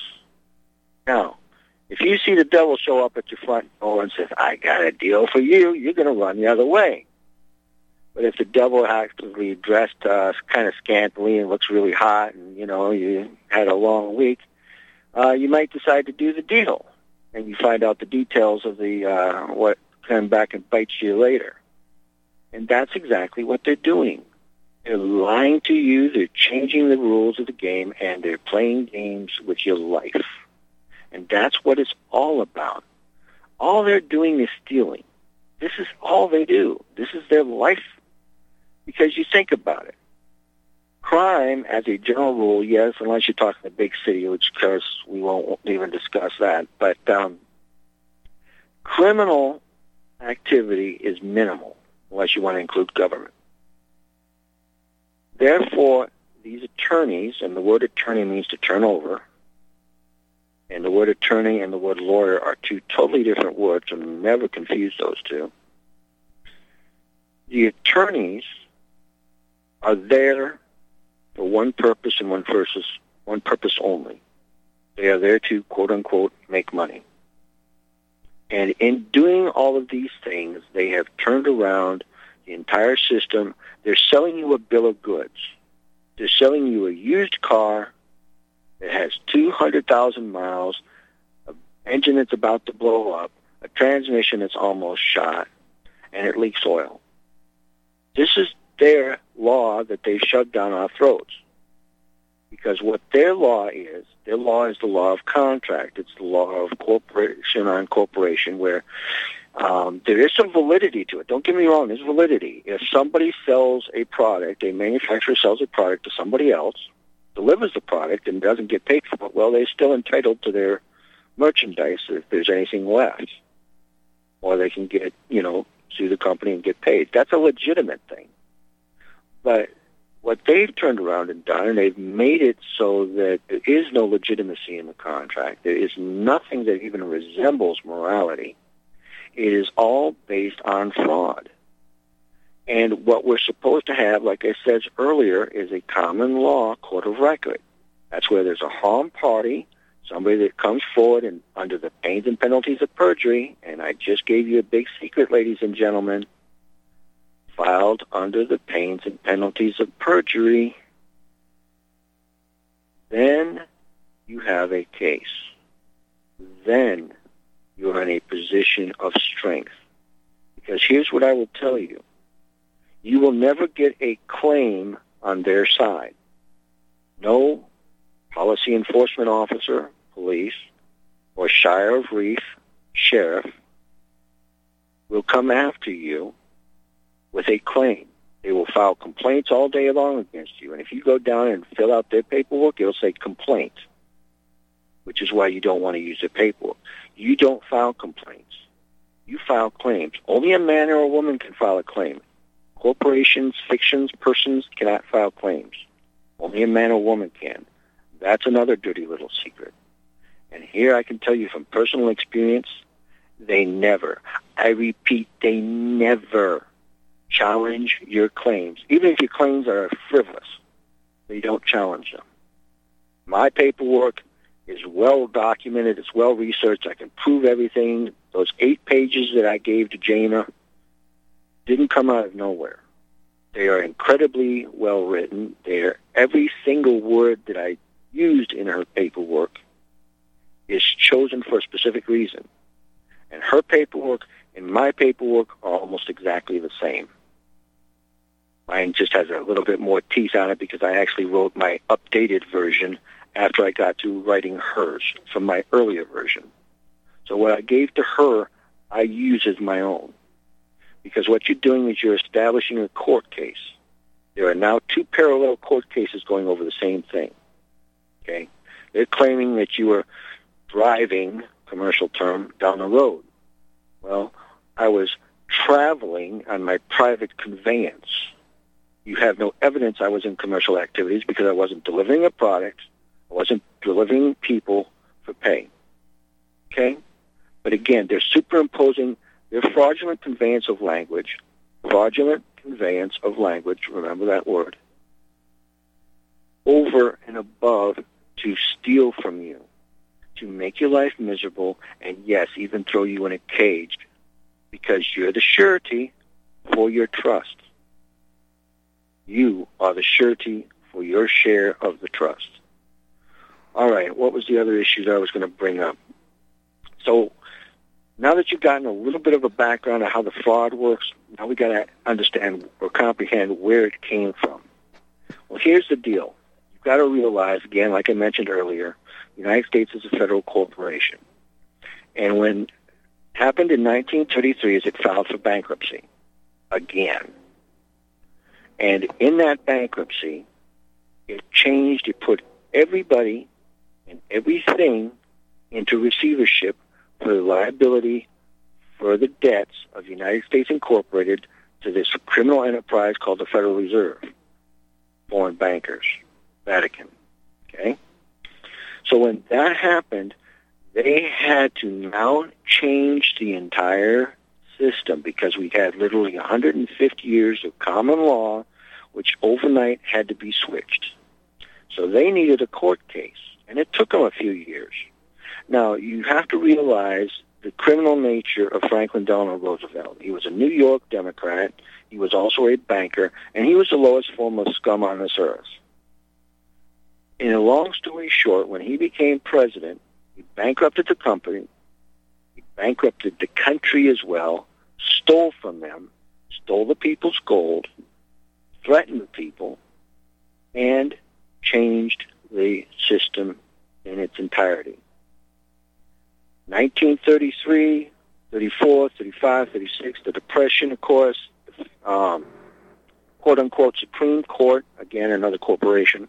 Now, if you see the devil show up at your front door and says, I got a deal for you, you're going to run the other way. But if the devil actively dressed uh, kind of scantily and looks really hot and, you know, you had a long week, uh, you might decide to do the deal. And you find out the details of the uh, what come back and bites you later. And that's exactly what they're doing. They're lying to you, they're changing the rules of the game, and they're playing games with your life. And that's what it's all about. All they're doing is stealing. This is all they do. This is their life. Because you think about it. Crime, as a general rule, yes, unless you're talking a big city, which, of course, we won't even discuss that. But um, criminal activity is minimal, unless you want to include government. Therefore, these attorneys, and the word attorney means to turn over, and the word attorney and the word lawyer are two totally different words, and never confuse those two. The attorneys are there for one purpose and one purpose, one purpose only. They are there to, quote unquote, make money. And in doing all of these things, they have turned around the entire system. They're selling you a bill of goods. They're selling you a used car that has two hundred thousand miles, an engine that's about to blow up, a transmission that's almost shot, and it leaks oil. This is their law that they shoved down our throats. Because what their law is, their law is the law of contract. It's the law of corporation on corporation, where um, there is some validity to it. Don't get me wrong, there's validity. If somebody sells a product, a manufacturer sells a product to somebody else, delivers the product, and doesn't get paid for it, well, they're still entitled to their merchandise if there's anything left. Or they can get, you know, sue the company and get paid. That's a legitimate thing. But what they've turned around and done, and they've made it so that there is no legitimacy in the contract. There is nothing that even resembles morality. It is all based on fraud. And what we're supposed to have, like I said earlier, is a common law court of record. That's where there's a harmed party, somebody that comes forward and under the pains and penalties of perjury, and I just gave you a big secret, ladies and gentlemen, filed under the pains and penalties of perjury, then you have a case. Then you are in a position of strength. Because here's what I will tell you. You will never get a claim on their side. No policy enforcement officer, police, or Shire of Reef sheriff will come after you with a claim. They will file complaints all day long against you. And if you go down and fill out their paperwork, it'll say complaint, which is why you don't want to use their paperwork. You don't file complaints. You file claims. Only a man or a woman can file a claim. Corporations, fictions, persons cannot file claims. Only a man or woman can. That's another dirty little secret. And here I can tell you from personal experience, they never, I repeat, they never challenge your claims. Even if your claims are frivolous, they don't challenge them. My paperwork is well documented. It's well researched. I can prove everything. Those eight pages that I gave to Jana didn't come out of nowhere. They are incredibly well written. They're, every single word that I used in her paperwork is chosen for a specific reason. And her paperwork and my paperwork are almost exactly the same. Mine just has a little bit more teeth on it because I actually wrote my updated version after I got to writing hers from my earlier version. So what I gave to her, I use as my own. Because what you're doing is you're establishing a court case. There are now two parallel court cases going over the same thing. Okay? They're claiming that you were driving, commercial term, down the road. Well, I was traveling on my private conveyance. You have no evidence I was in commercial activities because I wasn't delivering a product. I wasn't delivering people for pay. Okay? But again, they're superimposing their fraudulent conveyance of language, fraudulent conveyance of language, remember that word, over and above to steal from you, to make your life miserable, and yes, even throw you in a cage because you're the surety for your trust. You are the surety for your share of the trust. All right, what was the other issue that I was going to bring up? So now that you've gotten a little bit of a background of how the fraud works, now we got to understand or comprehend where it came from. Well, here's the deal. You've got to realize, again, like I mentioned earlier, the United States is a federal corporation. And when it happened in nineteen thirty-three is it filed for bankruptcy again. And in that bankruptcy, it changed, it put everybody and everything into receivership for the liability for the debts of the United States Incorporated to this criminal enterprise called the Federal Reserve, foreign bankers, Vatican. Okay? So when that happened, they had to now change the entire system because we had literally one hundred fifty years of common law, which overnight had to be switched. So they needed a court case, and it took them a few years. Now, you have to realize the criminal nature of Franklin Delano Roosevelt. He was a New York Democrat. He was also a banker, and he was the lowest form of scum on this earth. In a long story short, when he became president, he bankrupted the company, he bankrupted the country as well, stole from them, stole the people's gold, threatened the people, and changed the system in its entirety. nineteen thirty-three, thirty-four, thirty-five, thirty-six, the Depression, of course, um, quote-unquote Supreme Court, again, another corporation,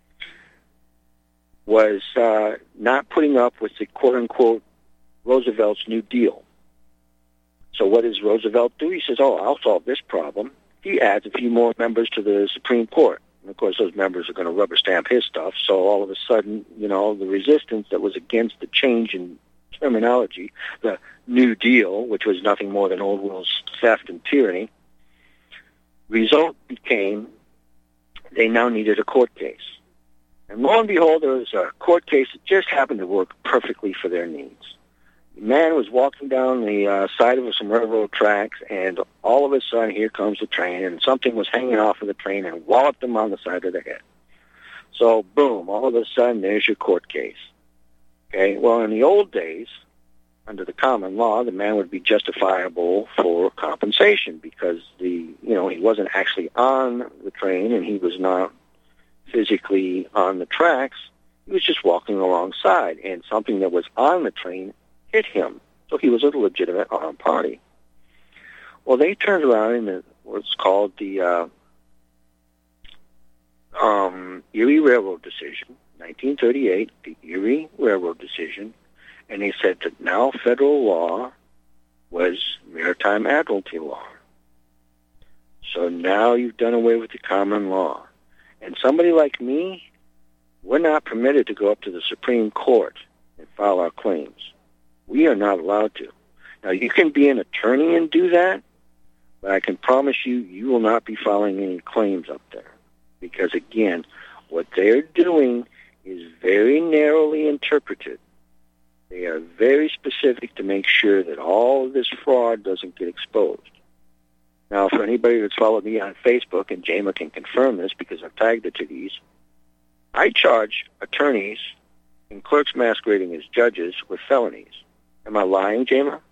was uh, not putting up with the quote-unquote Roosevelt's New Deal. So what does Roosevelt do? He says, oh, I'll solve this problem. He adds a few more members to the Supreme Court. And, of course, those members are going to rubber stamp his stuff. So all of a sudden, you know, the resistance that was against the change in terminology, the New Deal, which was nothing more than old world theft and tyranny, result became they now needed a court case. And lo and behold, there was a court case that just happened to work perfectly for their needs. The man was walking down the uh, side of some railroad tracks, and all of a sudden, here comes the train, and something was hanging off of the train and walloped him on the side of the head. So, boom, all of a sudden, there's your court case. Okay, well, in the old days, under the common law, the man would be justifiable for compensation because the, you know, he wasn't actually on the train and he was not physically on the tracks. He was just walking alongside, and something that was on the train hit him. So he was a legitimate armed party. Well, they turned around in what's called the uh, um, Erie Railroad decision, nineteen thirty-eight, the Erie Railroad decision, and they said that now federal law was maritime admiralty law. So now you've done away with the common law. And somebody like me, we're not permitted to go up to the Supreme Court and file our claims. We are not allowed to. Now, you can be an attorney and do that, but I can promise you, you will not be filing any claims up there. Because, again, what they're doing is very narrowly interpreted. They are very specific to make sure that all of this fraud doesn't get exposed. Now, for anybody that's followed me on Facebook, and Jama can confirm this because I've tagged it to these, I charge attorneys and clerks masquerading as judges with felonies. Am I lying, Jama?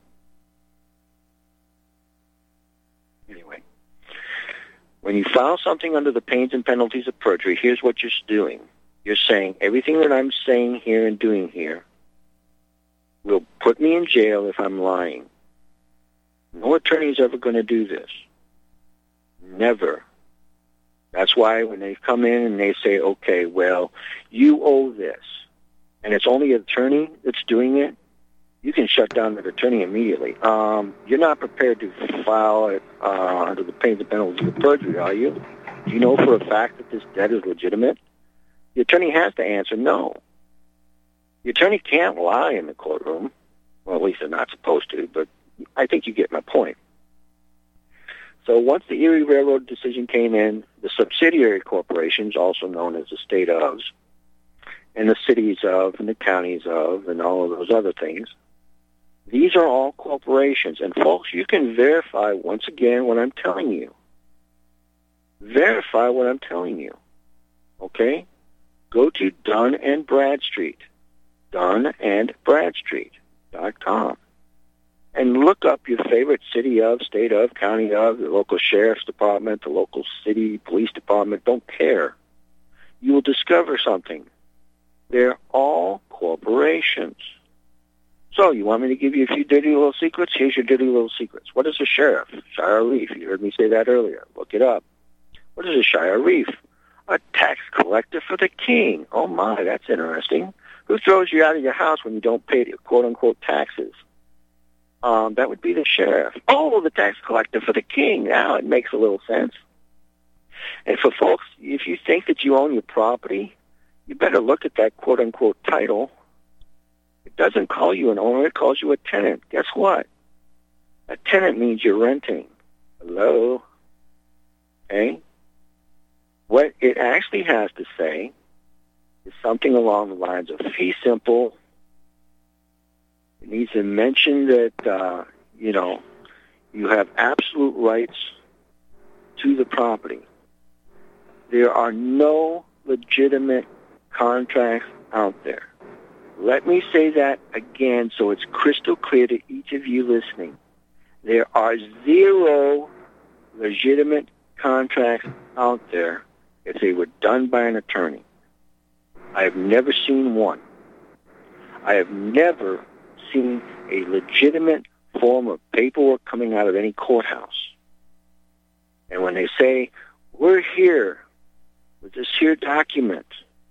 Anyway, when you file something under the pains and penalties of perjury, here's what you're doing. You're saying everything that I'm saying here and doing here will put me in jail if I'm lying. No attorney is ever going to do this. Never. That's why when they come in and they say, okay, well, you owe this, and it's only an attorney that's doing it, you can shut down that attorney immediately. Um, you're not prepared to file it uh, under the pains and penalties of perjury, are you? Do you know for a fact that this debt is legitimate? The attorney has to answer no. The attorney can't lie in the courtroom. Well, at least they're not supposed to, but I think you get my point. So once the Erie Railroad decision came in, the subsidiary corporations, also known as the state ofs, and the cities of, and the counties of, and all of those other things, these are all corporations. And folks, you can verify, once again, what I'm telling you. Verify what I'm telling you. Okay? Go to Dun and Bradstreet, Dun and Bradstreet dot com. And look up your favorite city of, state of, county of, the local sheriff's department, the local city police department. Don't care. You will discover something. They're all corporations. So you want me to give you a few dirty little secrets? Here's your dirty little secrets. What is a sheriff? Shire Reef. You heard me say that earlier. Look it up. What is a Shire Reef? A tax collector for the king. Oh, my, that's interesting. Who throws you out of your house when you don't pay the quote-unquote taxes? Um, that would be the sheriff. Oh, the tax collector for the king. Now it makes a little sense. And for folks, if you think that you own your property, you better look at that quote-unquote title. It doesn't call you an owner. It calls you a tenant. Guess what? A tenant means you're renting. Hello? Okay? What it actually has to say is something along the lines of fee simple. It needs to mention that, uh, you know, you have absolute rights to the property. There are no legitimate contracts out there. Let me say that again so it's crystal clear to each of you listening. There are zero legitimate contracts out there if they were done by an attorney. I have never seen one. I have never seen a legitimate form of paperwork coming out of any courthouse. And when they say, we're here with this here document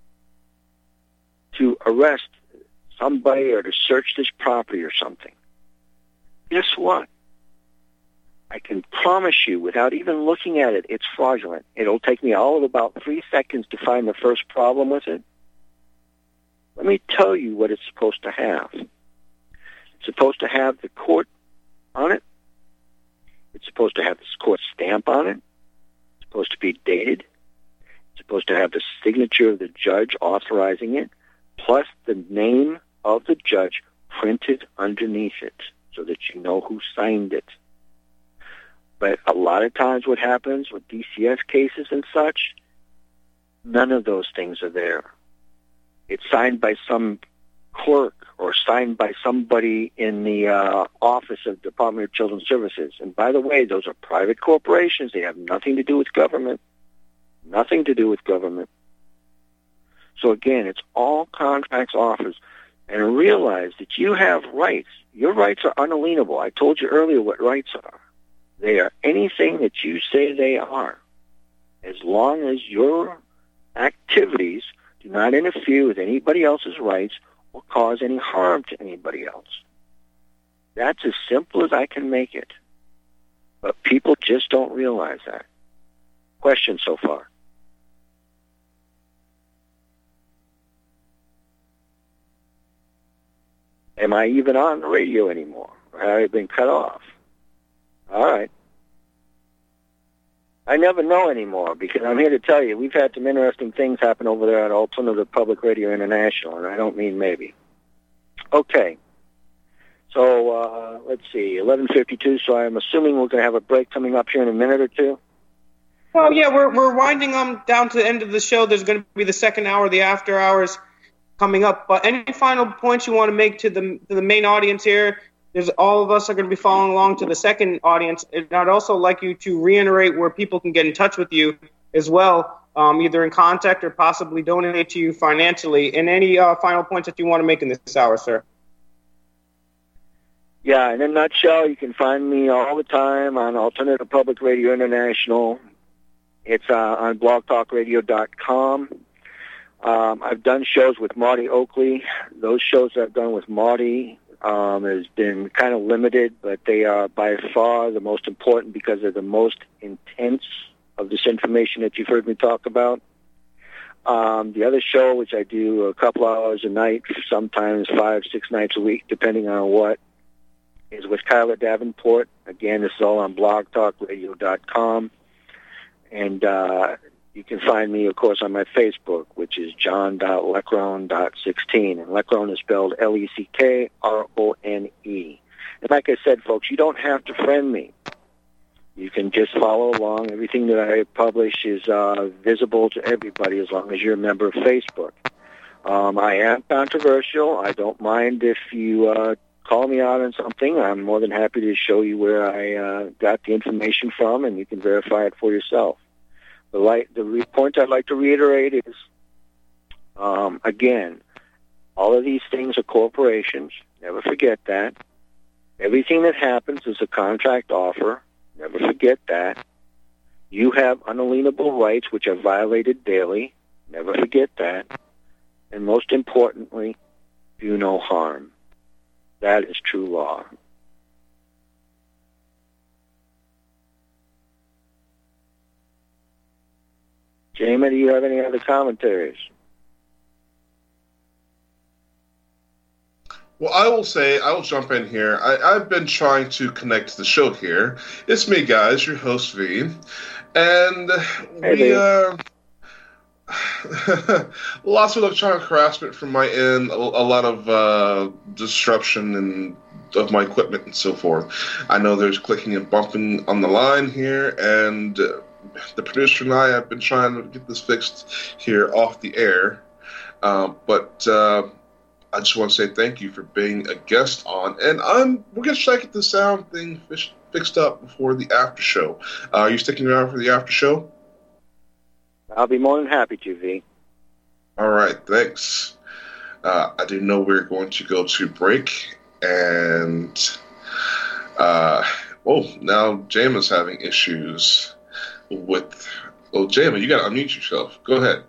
to arrest somebody or to search this property or something, guess what? I can promise you, without even looking at it, it's fraudulent. It'll take me all of about three seconds to find the first problem with it. Let me tell you what it's supposed to have. It's supposed to have the court on it. It's supposed to have this court stamp on it. It's supposed to be dated. It's supposed to have the signature of the judge authorizing it, plus the name of the judge printed underneath it so that you know who signed it. But a lot of times what happens with D C S cases and such, none of those things are there. It's signed by some clerk or signed by somebody in the uh, office of the Department of Children's Services. And by the way, those are private corporations. They have nothing to do with government. Nothing to do with government. So again, it's all contracts offers. And realize that you have rights. Your rights are unalienable. I told you earlier what rights are. They are anything that you say they are, as long as your activities do not interfere with anybody else's rights or cause any harm to anybody else. That's as simple as I can make it. But people just don't realize that. Question so far? Am I even on the radio anymore? Or have I been cut off? All right. I never know anymore because I'm here to tell you we've had some interesting things happen over there at Alternative Public Radio International, and I don't mean maybe. Okay. So uh, let's see, eleven fifty-two, so I'm assuming we're going to have a break coming up here in a minute or two. Well, yeah, we're we're winding um, down to the end of the show. There's going to be the second hour, the after hours coming up. But any final points you want to make to the to the main audience here? There's all of us are going to be following along to the second audience. And I'd also like you to reiterate where people can get in touch with you as well, um, either in contact or possibly donate to you financially. And any uh, final points that you want to make in this hour, sir? Yeah, in a nutshell, you can find me all the time on Alternative Public Radio International. It's uh, on blog talk radio dot com. Um, I've done shows with Marty Oakley. Those shows I've done with Marty um, has been kind of limited, but they are by far the most important because they're the most intense of this information that you've heard me talk about. Um, the other show, which I do a couple hours a night, sometimes five, six nights a week, depending on what, is with Kyla Davenport. Again, this is all on blog talk radio dot com. And uh, you can find me, of course, on my Facebook, which is john dot leckrone dot sixteen. And Leckrone is spelled L E C K R O N E. And like I said, folks, you don't have to friend me. You can just follow along. Everything that I publish is uh, visible to everybody as long as you're a member of Facebook. Um, I am controversial. I don't mind if you uh, call me out on something. I'm more than happy to show you where I uh, got the information from, and you can verify it for yourself. The, light, the re- point I'd like to reiterate is, um, again, all of these things are corporations. Never forget that. Everything that happens is a contract offer. Never forget that. You have unalienable rights which are violated daily. Never forget that. And most importantly, do no harm. That is true law. Jamie, do you have any other commentaries? Well, I will say, I will jump in here. I, I've been trying to connect the show here. It's me, guys, your host, V. And hey, we, uh, lots of electronic harassment from my end, a, a lot of uh, disruption and of my equipment and so forth. I know there's clicking and bumping on the line here, and uh, the producer and I have been trying to get this fixed here off the air. Uh, but uh, I just want to say thank you for being a guest on, and I'm we're going to try to get the sound thing fish, fixed up before the after show. Uh, are you sticking around for the after show? I'll be more than happy to, V. All right, thanks. Uh, I do know we're going to go to break. And, uh, oh, now Jama's having issues with, oh, Jama, you got to unmute yourself. Go ahead.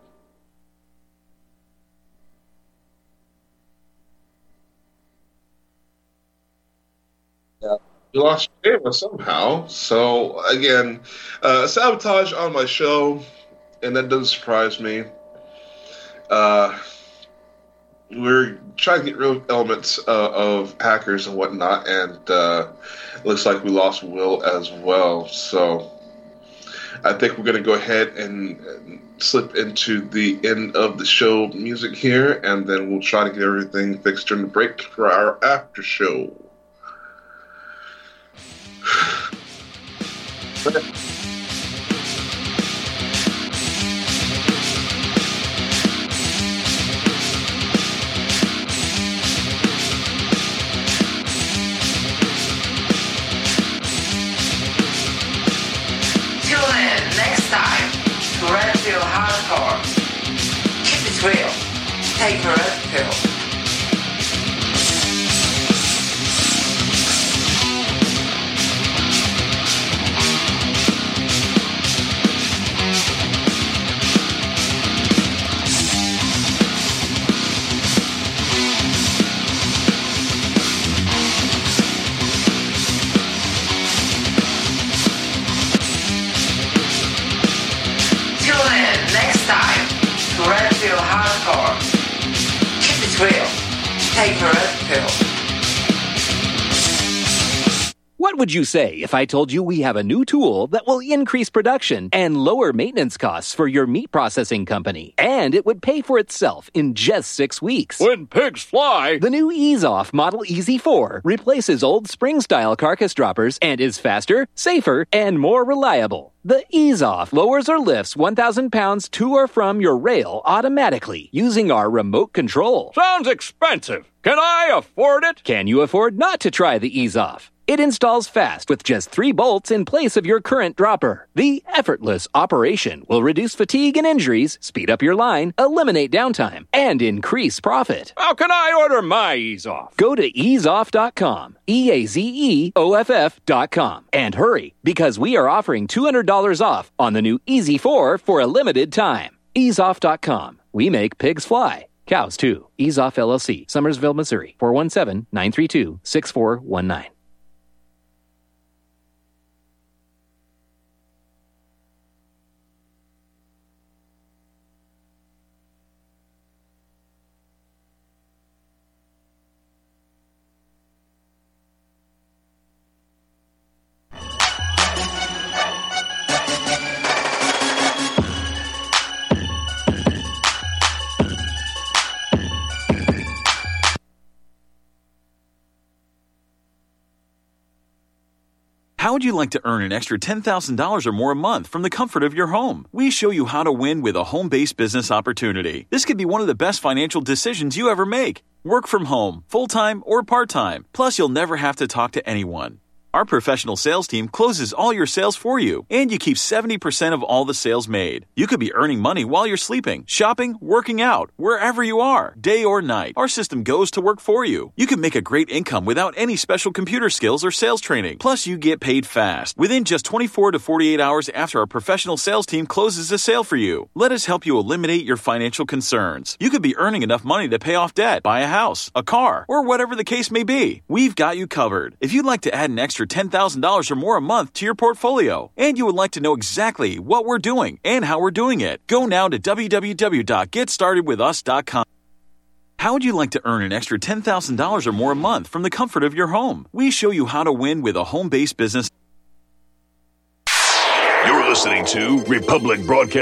Yeah. You lost Jama somehow. So, again, uh, sabotage on my show, and that doesn't surprise me. Uh... We're trying to get rid of elements uh, of hackers and whatnot, and uh, it looks like we lost Will as well. So I think we're going to go ahead and, and slip into the end of the show music here, and then we'll try to get everything fixed during the break for our after show. Redfield Hardcore. Keep it real. Take a red pill. Redfield Hardcore. Keep it real. Take a red pill. What would you say if I told you we have a new tool that will increase production and lower maintenance costs for your meat processing company? And it would pay for itself in just six weeks. When pigs fly! The new EaseOff Model E Z four replaces old spring-style carcass droppers and is faster, safer, and more reliable. The EaseOff lowers or lifts one thousand pounds to or from your rail automatically using our remote control. Sounds expensive. Can I afford it? Can you afford not to try the EaseOff? It installs fast with just three bolts in place of your current dropper. The effortless operation will reduce fatigue and injuries, speed up your line, eliminate downtime, and increase profit. How can I order my EaseOff? Go to ease off dot com, E A Z E O F F dot com, and hurry, because we are offering two hundred dollars off on the new E Z four for a limited time. ease off dot com. We make pigs fly. Cows, too. EaseOff L L C, Summersville, Missouri, four one seven, nine three two, six four one nine. How would you like to earn an extra ten thousand dollars or more a month from the comfort of your home? We show you how to win with a home-based business opportunity. This could be one of the best financial decisions you ever make. Work from home, full-time or part-time. Plus, you'll never have to talk to anyone. Our professional sales team closes all your sales for you, and you keep seventy percent of all the sales made. You could be earning money while you're sleeping, shopping, working out, wherever you are, day or night. Our system goes to work for you. You can make a great income without any special computer skills or sales training. Plus, you get paid fast, within just twenty-four to forty-eight hours after our professional sales team closes a sale for you. Let us help you eliminate your financial concerns. You could be earning enough money to pay off debt, buy a house, a car, or whatever the case may be. We've got you covered. If you'd like to add an extra ten thousand dollars or more a month to your portfolio, and you would like to know exactly what we're doing and how we're doing it, go now to w w w dot get started with us dot com. How would you like to earn an extra ten thousand dollars or more a month from the comfort of your home? We show you how to win with a home-based business. You're listening to Republic Broadcasting.